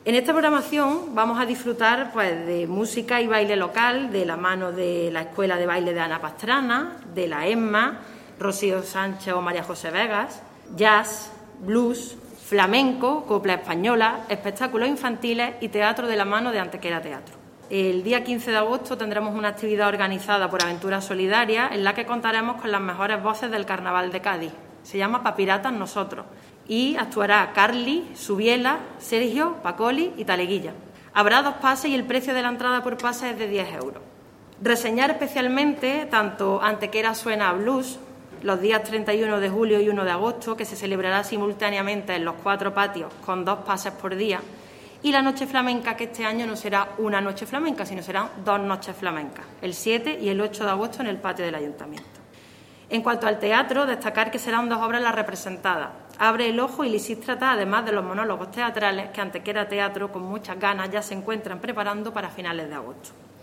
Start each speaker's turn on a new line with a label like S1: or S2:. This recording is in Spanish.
S1: En esta programación vamos a disfrutar pues, de música y baile local de la mano de la Escuela de Baile de Ana Pastrana, de la ESMA, Rocío Sánchez o María José Vegas, jazz, blues, flamenco, copla española, espectáculos infantiles y teatro de la mano de Antequera Teatro. El día 15 de agosto tendremos una actividad organizada por Aventura Solidaria en la que contaremos con las mejores voces del Carnaval de Cádiz. Se llama Papiratas Nosotros y actuará Carly, Subiela, Sergio, Pacoli y Taleguilla. Habrá 2 pases y el precio de la entrada por pase es de 10 euros. Reseñar especialmente tanto Antequera Suena Blues, los días 31 de julio y 1 de agosto, que se celebrará simultáneamente en los 4 patios con 2 pases por día, y la Noche Flamenca, que este año no será una noche flamenca, sino serán 2 noches flamencas, el 7 y el 8 de agosto en el patio del Ayuntamiento. En cuanto al teatro, destacar que serán 2 obras las representadas. Abre el ojo y Lisístrata, además de los monólogos teatrales que Antequera Teatro, con muchas ganas, ya se encuentran preparando para finales de agosto.